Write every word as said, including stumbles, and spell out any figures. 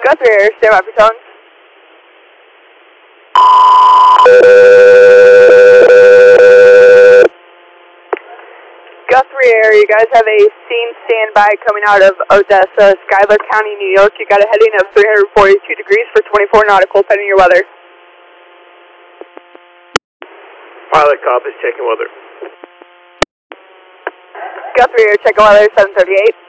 Guthrie Air, stand by for tone. Guthrie Air, you guys have a scene standby coming out of Odessa, Schuyler County, New York. You got a heading of three hundred forty-two degrees for twenty-four nautical, pending your weather. Pilot copies, checking weather. Guthrie Air, checking weather, seven thirty-eight.